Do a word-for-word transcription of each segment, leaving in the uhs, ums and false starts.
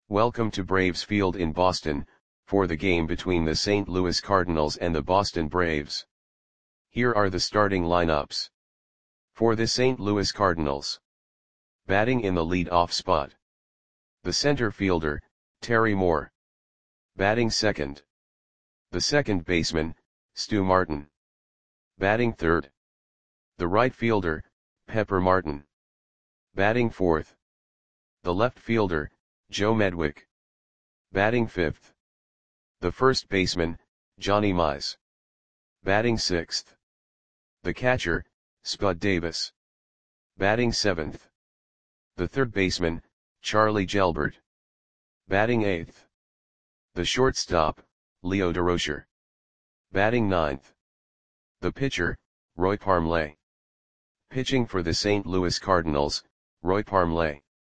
Welcome to Braves Field in Boston, for the game between the Saint Louis Cardinals and the Boston Braves. Here are the starting lineups. For the Saint Louis Cardinals. Batting in the lead-off spot. The center fielder, Terry Moore. Batting second. The second baseman, Stu Martin. Batting third. The right fielder, Pepper Martin. Batting fourth. The left fielder, Joe Medwick. Batting fifth. The first baseman, Johnny Mize. Batting sixth. The catcher, Spud Davis. Batting seventh. The third baseman, Charlie Gelbert. Batting eighth. The shortstop, Leo Durocher. Batting ninth. The pitcher, Roy Parmley. Pitching for the Saint Louis Cardinals, Roy Parmley.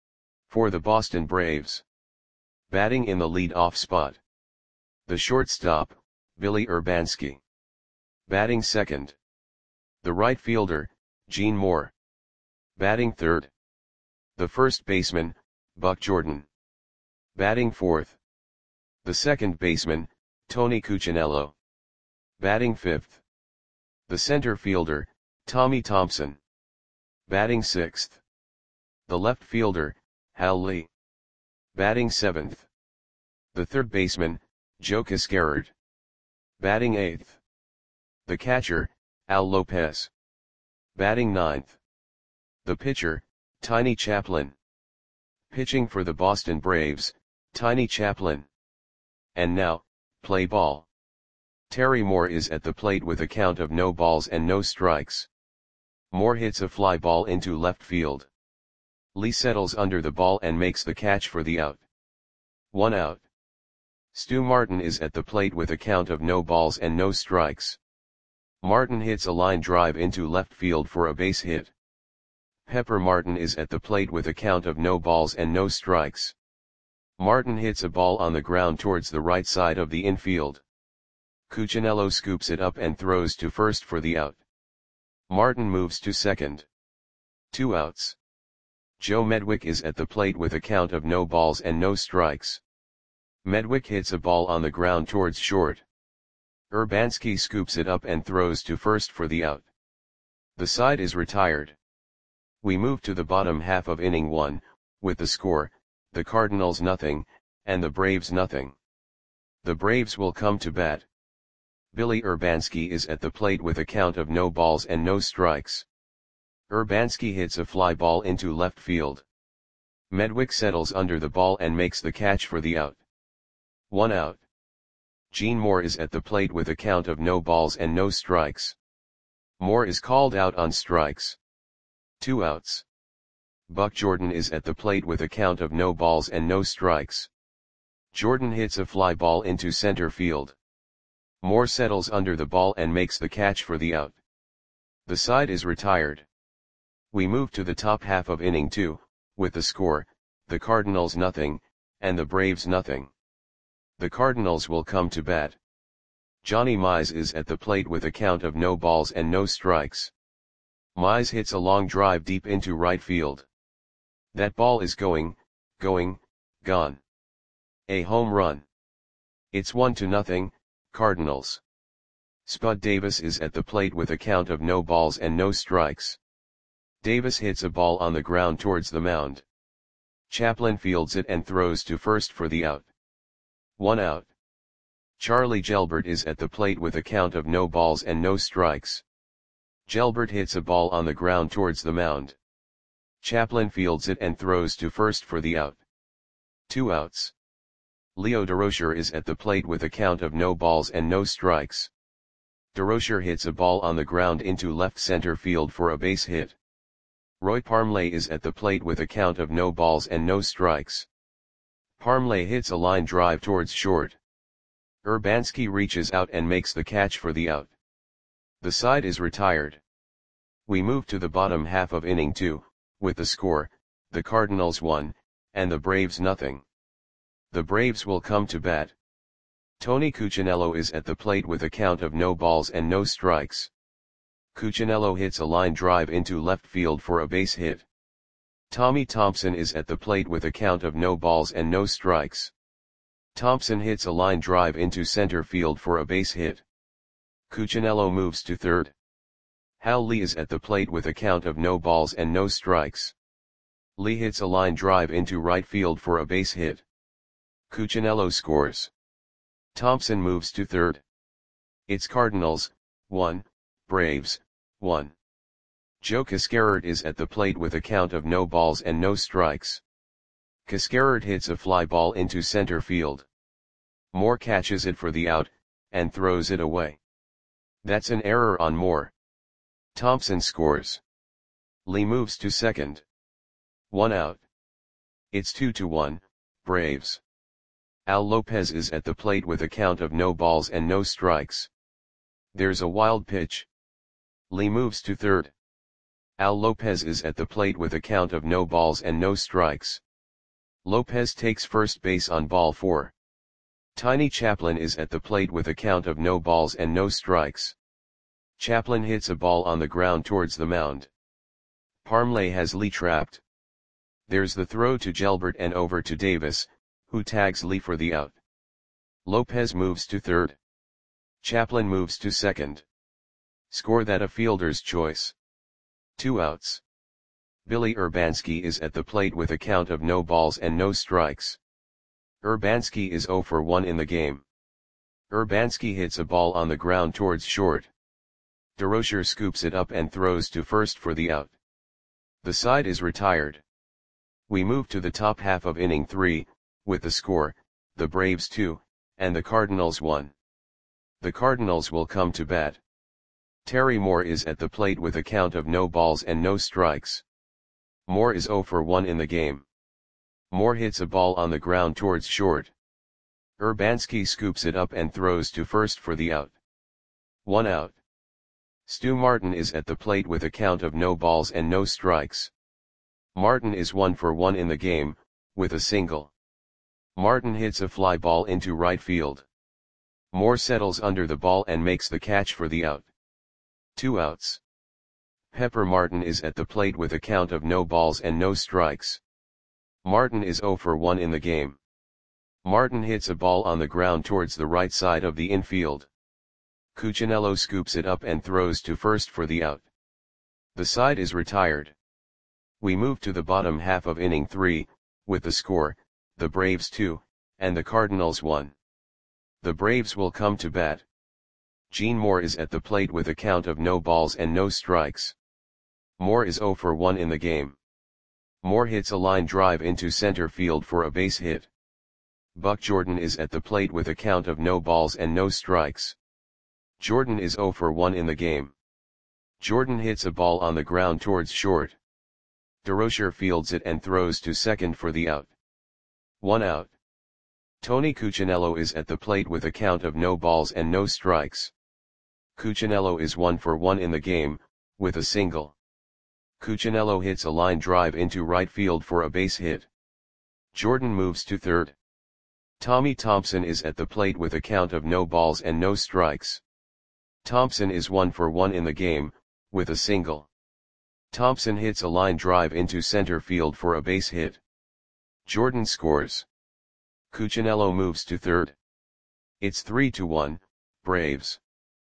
For the Boston Braves. Batting in the lead-off spot. The shortstop, Billy Urbanski. Batting second. The right fielder, Gene Moore. Batting third. The first baseman, Buck Jordan. Batting fourth. The second baseman, Tony Cuccinello. Batting fifth. The center fielder, Tommy Thompson. Batting sixth. The left fielder, Hal Lee. Batting seventh. The third baseman, Joe Cascarard. Batting eighth. The catcher, Al Lopez. Batting ninth. The pitcher, Tiny Chaplin. Pitching for the Boston Braves, Tiny Chaplin. And now, play ball. Terry Moore is at the plate with a count of no balls and no strikes. Moore hits a fly ball into left field. Lee settles under the ball and makes the catch for the out. One out. Stu Martin is at the plate with a count of no balls and no strikes. Martin hits a line drive into left field for a base hit. Pepper Martin is at the plate with a count of no balls and no strikes. Martin hits a ball on the ground towards the right side of the infield. Cuccinello scoops it up and throws to first for the out. Martin moves to second. Two outs. Joe Medwick is at the plate with a count of no balls and no strikes. Medwick hits a ball on the ground towards short. Urbanski scoops it up and throws to first for the out. The side is retired. We move to the bottom half of inning one, with the score, the Cardinals nothing, and the Braves nothing. The Braves will come to bat. Billy Urbanski is at the plate with a count of no balls and no strikes. Urbanski hits a fly ball into left field. Medwick settles under the ball and makes the catch for the out. One out. Gene Moore is at the plate with a count of no balls and no strikes. Moore is called out on strikes. Two outs. Buck Jordan is at the plate with a count of no balls and no strikes. Jordan hits a fly ball into center field. Moore settles under the ball and makes the catch for the out. The side is retired. We move to the top half of inning two, with the score, the Cardinals nothing, and the Braves nothing. The Cardinals will come to bat. Johnny Mize is at the plate with a count of no balls and no strikes. Mize hits a long drive deep into right field. That ball is going, going, gone. A home run. It's one to nothing, Cardinals. Spud Davis is at the plate with a count of no balls and no strikes. Davis hits a ball on the ground towards the mound. Chaplin fields it and throws to first for the out. One out. Charlie Gelbert is at the plate with a count of no balls and no strikes. Gelbert hits a ball on the ground towards the mound. Chaplin fields it and throws to first for the out. Two outs. Leo Durocher is at the plate with a count of no balls and no strikes. Durocher hits a ball on the ground into left center field for a base hit. Roy Parmley is at the plate with a count of no balls and no strikes. Parmley hits a line drive towards short. Urbanski reaches out and makes the catch for the out. The side is retired. We move to the bottom half of inning two, with the score, the Cardinals one, and the Braves nothing. The Braves will come to bat. Tony Cuccinello is at the plate with a count of no balls and no strikes. Cuccinello hits a line drive into left field for a base hit. Tommy Thompson is at the plate with a count of no balls and no strikes. Thompson hits a line drive into center field for a base hit. Cuccinello moves to third. Hal Lee is at the plate with a count of no balls and no strikes. Lee hits a line drive into right field for a base hit. Cuccinello scores. Thompson moves to third. It's Cardinals, one, Braves, one. Joe Cascarard is at the plate with a count of no balls and no strikes. Cascarard hits a fly ball into center field. Moore catches it for the out, and throws it away. That's an error on Moore. Thompson scores. Lee moves to second. One out. It's two to one, Braves. Al Lopez is at the plate with a count of no balls and no strikes. There's a wild pitch. Lee moves to third. Al Lopez is at the plate with a count of no balls and no strikes. Lopez takes first base on ball four. Tiny Chaplin is at the plate with a count of no balls and no strikes. Chaplin hits a ball on the ground towards the mound. Parmley has Lee trapped. There's the throw to Gelbert and over to Davis, who tags Lee for the out. Lopez moves to third. Chaplin moves to second. Score that a fielder's choice. Two outs. Billy Urbanski is at the plate with a count of no balls and no strikes. Urbanski is zero for one in the game. Urbanski hits a ball on the ground towards short. DeRocher scoops it up and throws to first for the out. The side is retired. We move to the top half of inning three, with the score, the Braves two, and the Cardinals one. The Cardinals will come to bat. Terry Moore is at the plate with a count of no balls and no strikes. Moore is zero for one in the game. Moore hits a ball on the ground towards short. Urbanski scoops it up and throws to first for the out. One out. Stu Martin is at the plate with a count of no balls and no strikes. Martin is one for one in the game, with a single. Martin hits a fly ball into right field. Moore settles under the ball and makes the catch for the out. Two outs. Pepper Martin is at the plate with a count of no balls and no strikes. Martin is zero for one in the game. Martin hits a ball on the ground towards the right side of the infield. Cuccinello scoops it up and throws to first for the out. The side is retired. We move to the bottom half of inning three, with the score, the Braves two, and the Cardinals one. The Braves will come to bat. Gene Moore is at the plate with a count of no balls and no strikes. Moore is zero for one in the game. Moore hits a line drive into center field for a base hit. Buck Jordan is at the plate with a count of no balls and no strikes. Jordan is zero for one in the game. Jordan hits a ball on the ground towards short. DeRocher fields it and throws to second for the out. One out. Tony Cuccinello is at the plate with a count of no balls and no strikes. Cuccinello is one for one in the game, with a single. Cuccinello hits a line drive into right field for a base hit. Jordan moves to third. Tommy Thompson is at the plate with a count of no balls and no strikes. Thompson is one for one in the game, with a single. Thompson hits a line drive into center field for a base hit. Jordan scores. Cuccinello moves to third. It's three to one, Braves.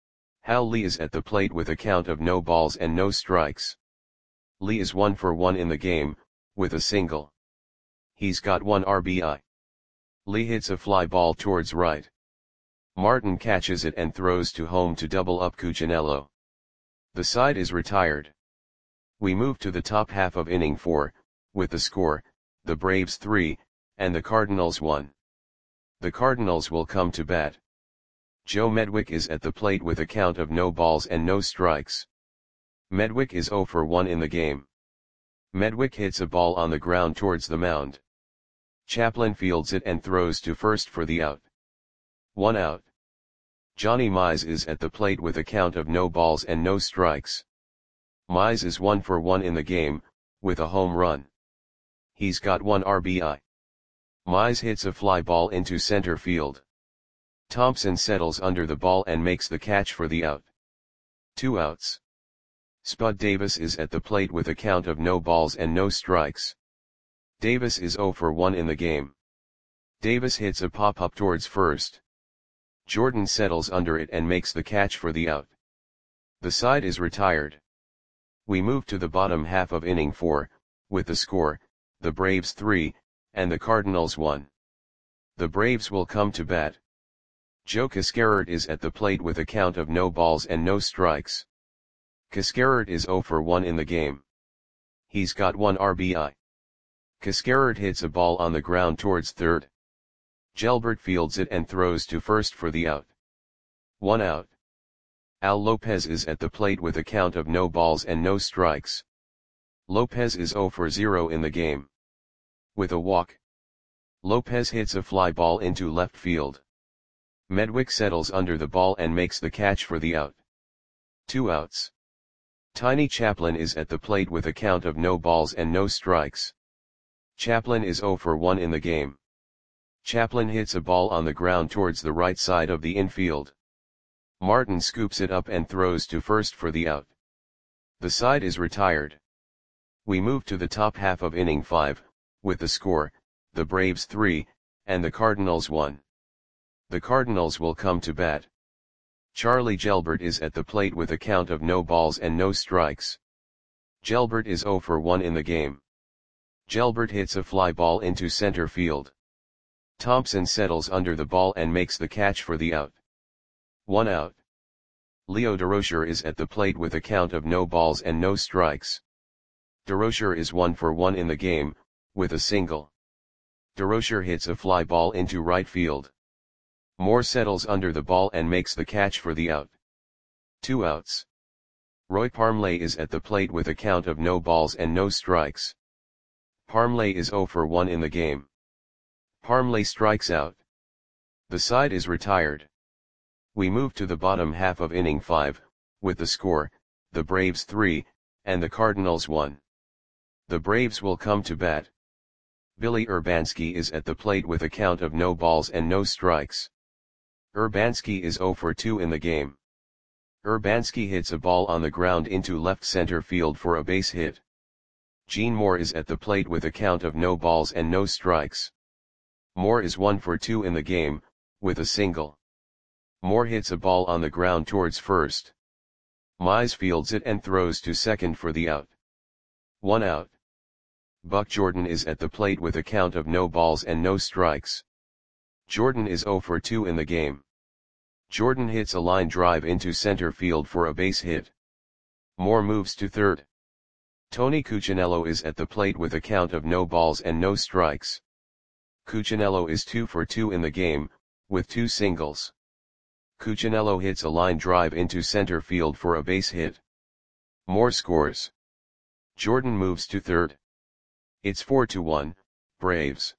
Hal Lee is at the plate with a count of no balls and no strikes. Lee is one for one in the game, with a single. He's got one R B I. Lee hits a fly ball towards right. Martin catches it and throws to home to double up Cuccinello. The side is retired. We move to the top half of inning four, with the score, the Braves three, and the Cardinals one. The Cardinals will come to bat. Joe Medwick is at the plate with a count of no balls and no strikes. Medwick is zero for one in the game. Medwick hits a ball on the ground towards the mound. Chaplin fields it and throws to first for the out. One out. Johnny Mize is at the plate with a count of no balls and no strikes. Mize is one for one in the game, with a home run. He's got one R B I. Mize hits a fly ball into center field. Thompson settles under the ball and makes the catch for the out. Two outs. Spud Davis is at the plate with a count of no balls and no strikes. Davis is zero for one in the game. Davis hits a pop-up towards first. Jordan settles under it and makes the catch for the out. The side is retired. We move to the bottom half of inning four, with the score, the Braves three, and the Cardinals one. The Braves will come to bat. Joe Cascarert is at the plate with a count of no balls and no strikes. Cascarert is zero for one in the game. He's got one R B I. Cascarert hits a ball on the ground towards third. Gelbert fields it and throws to first for the out. One out. Al Lopez is at the plate with a count of no balls and no strikes. Lopez is zero for zero in the game. With a walk, Lopez hits a fly ball into left field. Medwick settles under the ball and makes the catch for the out. Two outs. Tiny Chaplin is at the plate with a count of no balls and no strikes. Chaplin is zero for one in the game. Chaplin hits a ball on the ground towards the right side of the infield. Martin scoops it up and throws to first for the out. The side is retired. We move to the top half of inning five, with the score, the Braves three, and the Cardinals one. The Cardinals will come to bat. Charlie Gelbert is at the plate with a count of no balls and no strikes. Gelbert is zero for one in the game. Gelbert hits a fly ball into center field. Thompson settles under the ball and makes the catch for the out. One out. Leo Durocher is at the plate with a count of no balls and no strikes. Durocher is one for one in the game, with a single. Durocher hits a fly ball into right field. Moore settles under the ball and makes the catch for the out. Two outs. Roy Parmley is at the plate with a count of no balls and no strikes. Parmley is zero for one in the game. Parmley strikes out. The side is retired. We move to the bottom half of inning five, with the score, the Braves three, and the Cardinals one. The Braves will come to bat. Billy Urbanski is at the plate with a count of no balls and no strikes. Urbanski is zero for two in the game. Urbanski hits a ball on the ground into left center field for a base hit. Gene Moore is at the plate with a count of no balls and no strikes. Moore is one for two in the game, with a single. Moore hits a ball on the ground towards first. Mize fields it and throws to second for the out. One out. Buck Jordan is at the plate with a count of no balls and no strikes. Jordan is zero for two in the game. Jordan hits a line drive into center field for a base hit. Moore moves to third. Tony Cuccinello is at the plate with a count of no balls and no strikes. Cuccinello is two for two in the game, with two singles. Cuccinello hits a line drive into center field for a base hit. Moore scores. Jordan moves to third. It's four to one, Braves.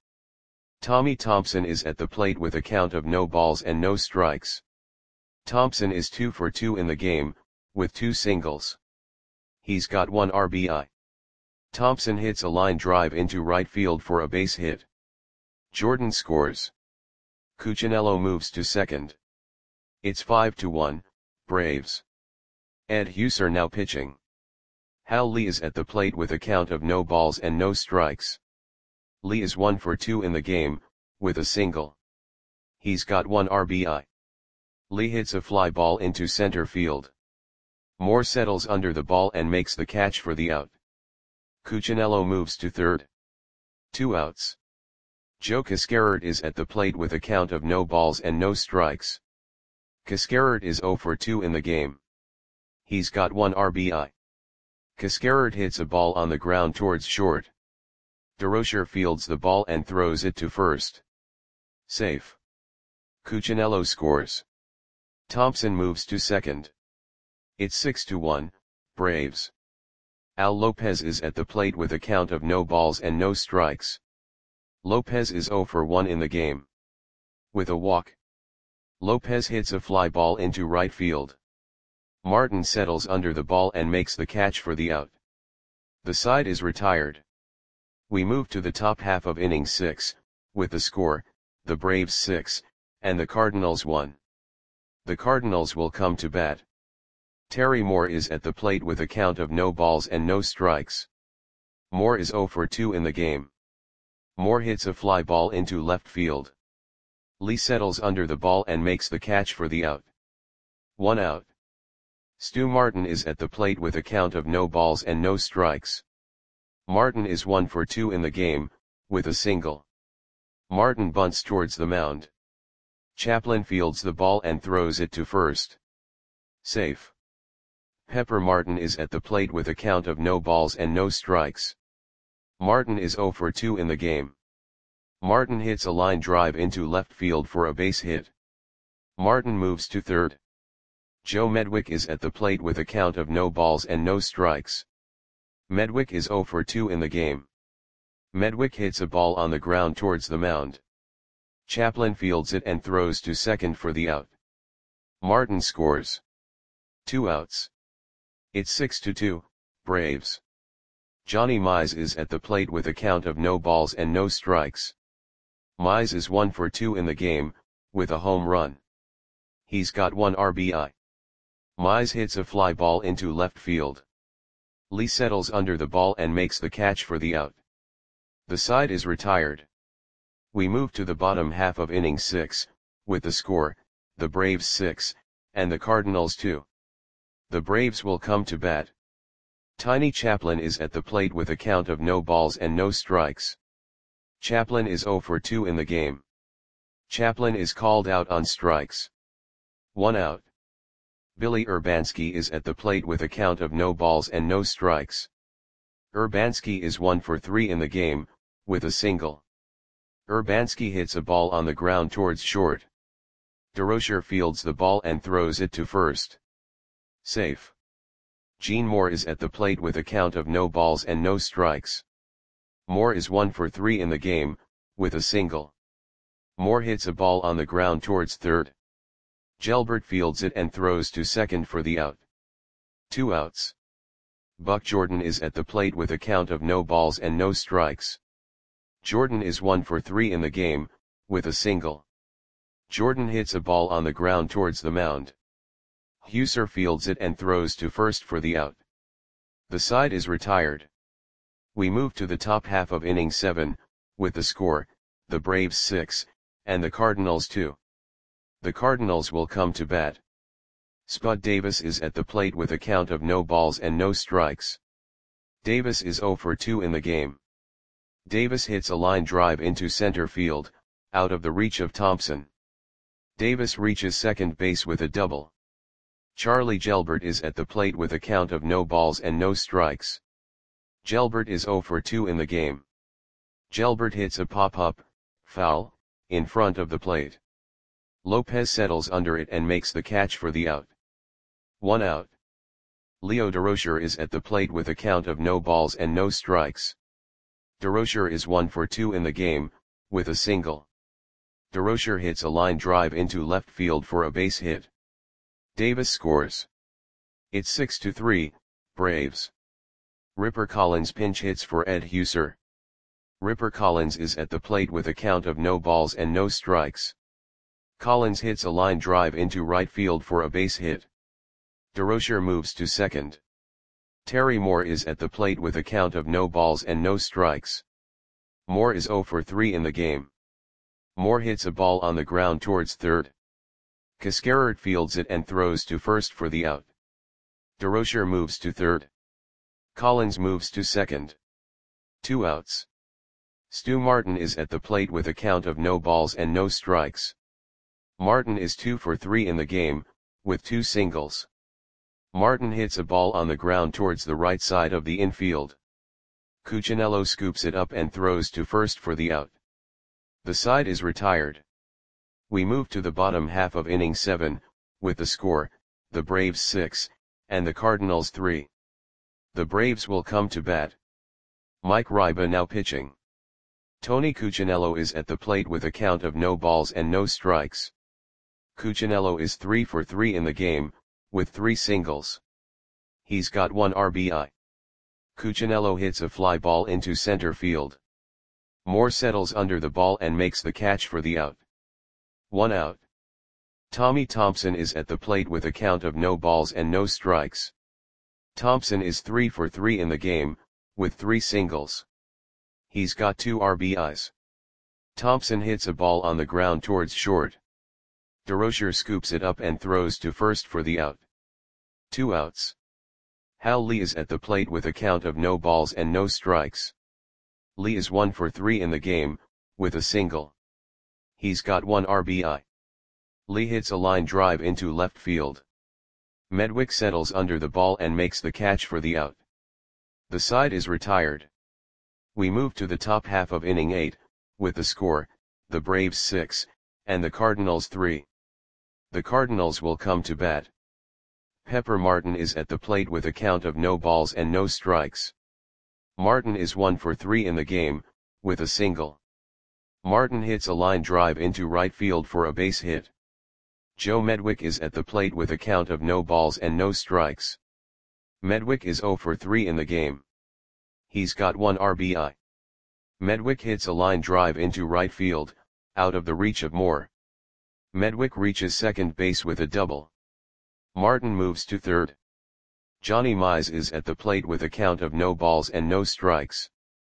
Tommy Thompson is at the plate with a count of no balls and no strikes. Thompson is two for two in the game, with two singles. He's got one R B I. Thompson hits a line drive into right field for a base hit. Jordan scores. Cuccinello moves to second. It's five to one, Braves. Ed Husser now pitching. Hal Lee is at the plate with a count of no balls and no strikes. Lee is one for two in the game, with a single. He's got one R B I. Lee hits a fly ball into center field. Moore settles under the ball and makes the catch for the out. Cuccinello moves to third. Two outs. Joe Cascarert is at the plate with a count of no balls and no strikes. Cascarert is zero for two in the game. He's got one R B I. Cascarert hits a ball on the ground towards short. Durocher fields the ball and throws it to first. Safe. Cuccinello scores. Thompson moves to second. It's six to one, Braves. Al Lopez is at the plate with a count of no balls and no strikes. Lopez is zero for one in the game. With a walk, Lopez hits a fly ball into right field. Martin settles under the ball and makes the catch for the out. The side is retired. We move to the top half of inning six, with the score, the Braves six, and the Cardinals one. The Cardinals will come to bat. Terry Moore is at the plate with a count of no balls and no strikes. Moore is zero for two in the game. Moore hits a fly ball into left field. Lee settles under the ball and makes the catch for the out. One out. Stu Martin is at the plate with a count of no balls and no strikes. Martin is one for two in the game, with a single. Martin bunts towards the mound. Chaplin fields the ball and throws it to first. Safe. Pepper Martin is at the plate with a count of no balls and no strikes. Martin is zero for two in the game. Martin hits a line drive into left field for a base hit. Martin moves to third. Joe Medwick is at the plate with a count of no balls and no strikes. Medwick is zero for two in the game. Medwick hits a ball on the ground towards the mound. Chaplin fields it and throws to second for the out. Martin scores. Two outs. It's six to two, Braves. Johnny Mize is at the plate with a count of no balls and no strikes. Mize is one for two in the game, with a home run. He's got one R B I. Mize hits a fly ball into left field. Lee settles under the ball and makes the catch for the out. The side is retired. We move to the bottom half of inning six, with the score, the Braves six, and the Cardinals two. The Braves will come to bat. Tiny Chaplin is at the plate with a count of no balls and no strikes. Chaplin is zero for two in the game. Chaplin is called out on strikes. One out. Billy Urbanski is at the plate with a count of no balls and no strikes. Urbanski is one for three in the game, with a single. Urbanski hits a ball on the ground towards short. DeRocher fields the ball and throws it to first. Safe. Gene Moore is at the plate with a count of no balls and no strikes. Moore is one for three in the game, with a single. Moore hits a ball on the ground towards third. Gelbert fields it and throws to second for the out. Two outs. Buck Jordan is at the plate with a count of no balls and no strikes. Jordan is one for three in the game, with a single. Jordan hits a ball on the ground towards the mound. Huser fields it and throws to first for the out. The side is retired. We move to the top half of inning seven, with the score, the Braves six, and the Cardinals two. The Cardinals will come to bat. Spud Davis is at the plate with a count of no balls and no strikes. Davis is zero for two in the game. Davis hits a line drive into center field, out of the reach of Thompson. Davis reaches second base with a double. Charlie Gelbert is at the plate with a count of no balls and no strikes. Gelbert is zero for two in the game. Gelbert hits a pop-up, foul, in front of the plate. Lopez settles under it and makes the catch for the out. One out. Leo DeRocher is at the plate with a count of no balls and no strikes. DeRocher is one for two in the game, with a single. DeRocher hits a line drive into left field for a base hit. Davis scores. It's six to three, Braves. Ripper Collins pinch hits for Ed Huser. Ripper Collins is at the plate with a count of no balls and no strikes. Collins hits a line drive into right field for a base hit. DeRocher moves to second. Terry Moore is at the plate with a count of no balls and no strikes. Moore is zero for three in the game. Moore hits a ball on the ground towards third. Cascarert fields it and throws to first for the out. DeRocher moves to third. Collins moves to second. Two outs. Stu Martin is at the plate with a count of no balls and no strikes. Martin is two for three in the game, with two singles. Martin hits a ball on the ground towards the right side of the infield. Cuccinello scoops it up and throws to first for the out. The side is retired. We move to the bottom half of inning seven, with the score, the Braves six, and the Cardinals three. The Braves will come to bat. Mike Ryba now pitching. Tony Cuccinello is at the plate with a count of no balls and no strikes. Cuccinello is three for three in the game, with three singles. He's got one R B I. Cuccinello hits a fly ball into center field. Moore settles under the ball and makes the catch for the out. One out. Tommy Thompson is at the plate with a count of no balls and no strikes. Thompson is three for three in the game, with three singles. He's got two R B Is. Thompson hits a ball on the ground towards short. DeRocher scoops it up and throws to first for the out. Two outs. Hal Lee is at the plate with a count of no balls and no strikes. Lee is one for three in the game, with a single. He's got one R B I. Lee hits a line drive into left field. Medwick settles under the ball and makes the catch for the out. The side is retired. We move to the top half of inning eight, with the score, the Braves six, and the Cardinals three. The Cardinals will come to bat. Pepper Martin is at the plate with a count of no balls and no strikes. Martin is one for three in the game, with a single. Martin hits a line drive into right field for a base hit. Joe Medwick is at the plate with a count of no balls and no strikes. Medwick is zero for three in the game. He's got one R B I. Medwick hits a line drive into right field, out of the reach of Moore. Medwick reaches second base with a double. Martin moves to third. Johnny Mize is at the plate with a count of no balls and no strikes.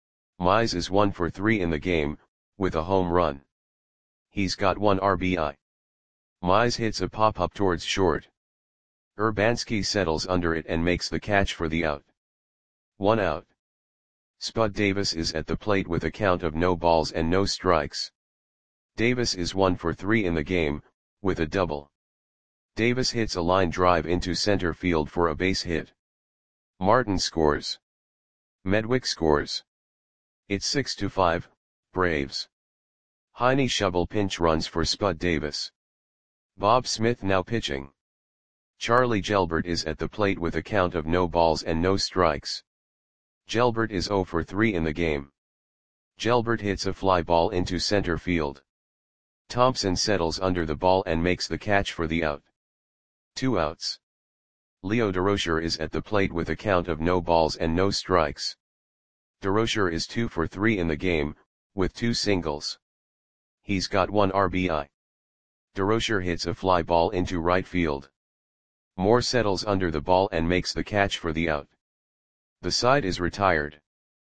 Mize is one for three in the game, with a home run. He's got one R B I. Mize hits a pop-up towards short. Urbanski settles under it and makes the catch for the out. One out. Spud Davis is at the plate with a count of no balls and no strikes. Davis is one for three in the game, with a double. Davis hits a line drive into center field for a base hit. Martin scores. Medwick scores. It's six to five, Braves. Heine Schubel pinch runs for Spud Davis. Bob Smith now pitching. Charlie Gelbert is at the plate with a count of no balls and no strikes. Gelbert is zero for three in the game. Gelbert hits a fly ball into center field. Thompson settles under the ball and makes the catch for the out. Two outs. Leo DeRocher is at the plate with a count of no balls and no strikes. DeRocher is two for three in the game, with two singles. He's got one R B I. DeRocher hits a fly ball into right field. Moore settles under the ball and makes the catch for the out. The side is retired.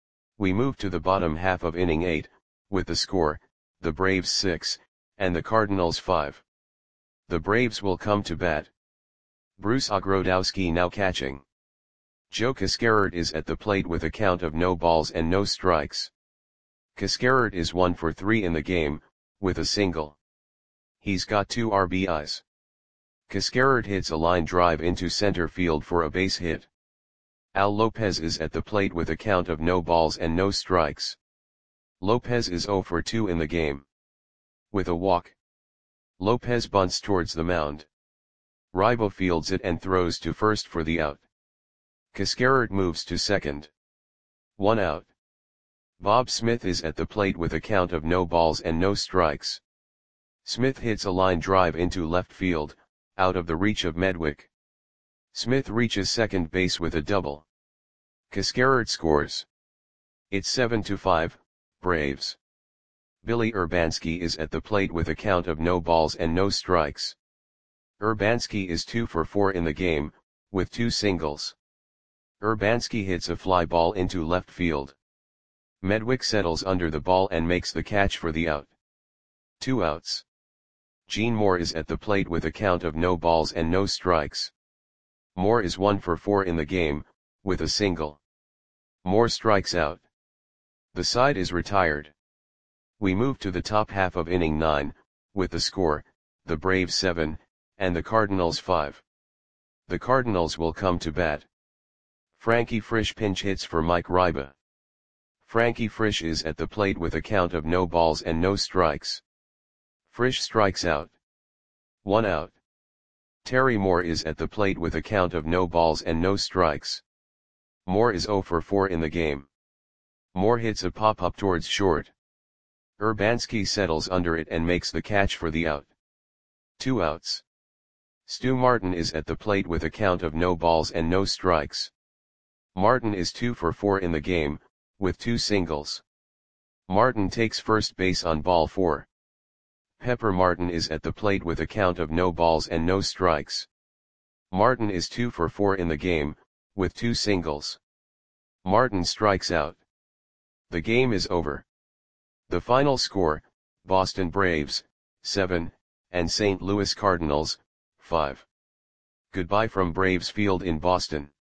We move to the bottom half of inning eight, with the score, the Braves six, and the Cardinals five. The Braves will come to bat. Bruce Ogrodowski now catching. Joe Cascarard is at the plate with a count of no balls and no strikes. Cascarard is one for three in the game, with a single. He's got two R B Is. Cascarard hits a line drive into center field for a base hit. Al Lopez is at the plate with a count of no balls and no strikes. Lopez is zero for two in the game. With a walk. Lopez bunts towards the mound. Rybo fields it and throws to first for the out. Cascarard moves to second. One out. Bob Smith is at the plate with a count of no balls and no strikes. Smith hits a line drive into left field, out of the reach of Medwick. Smith reaches second base with a double. Cascarard scores. It's seven to five, Braves. Billy Urbanski is at the plate with a count of no balls and no strikes. Urbanski is two for four in the game, with two singles. Urbanski hits a fly ball into left field. Medwick settles under the ball and makes the catch for the out. Two outs. Gene Moore is at the plate with a count of no balls and no strikes. Moore is one for four in the game, with a single. Moore strikes out. The side is retired. We move to the top half of inning nine, with the score, the Braves seven, and the Cardinals five. The Cardinals will come to bat. Frankie Frisch pinch hits for Mike Ryba. Frankie Frisch is at the plate with a count of no balls and no strikes. Frisch strikes out. One out. Terry Moore is at the plate with a count of no balls and no strikes. Moore is zero for four in the game. Moore hits a pop-up towards short. Urbanski settles under it and makes the catch for the out. Two outs. Stu Martin is at the plate with a count of no balls and no strikes. Martin is two for four in the game, with two singles. Martin takes first base on ball four. Pepper Martin is at the plate with a count of no balls and no strikes. Martin is two for four in the game, with two singles. Martin strikes out. The game is over. The final score, Boston Braves, seven, and Saint Louis Cardinals, five. Goodbye from Braves Field in Boston.